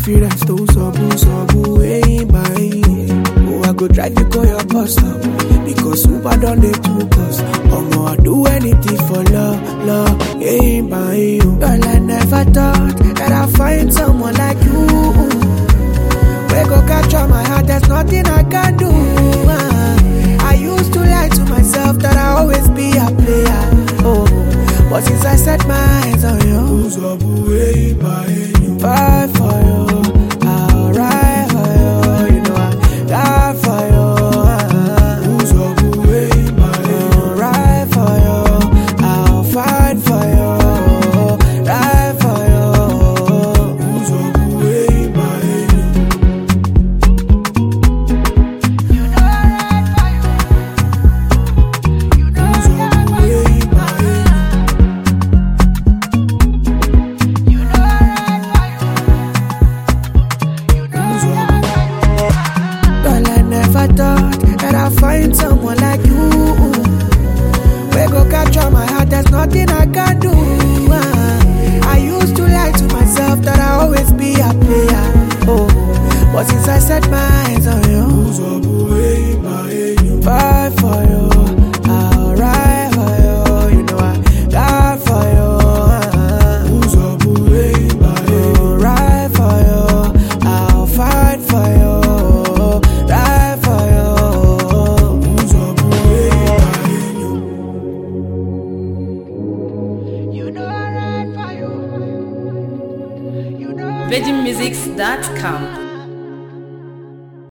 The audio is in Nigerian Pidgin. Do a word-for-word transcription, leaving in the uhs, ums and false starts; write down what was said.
confidence to sabu sabu ain't buying. Oh, I go drive you go your bus stop because Uber done dey too cost. Omo, I do anything for love, love ain't buying. You. Girl, I never thought that I'd find someone like you. We go capture my heart, there's nothing I can do. Ah, I used to lie to myself that I always be a player. Oh, but since I set my eyes on you, fight for you, I'll ride for you. You know I die for you. Ah, I'll ride for you, I'll fight for you, ride for you. Never thought that I'd find someone like you. We go capture my heart, there's nothing I can do. Ah, I used to lie to myself that I always be a player. Oh, but since I set my eyes on you, fight for you, I'll ride for you. You know I die for you. Ah, I'll ride for you, I'll fight for you. Virgin Musics dot com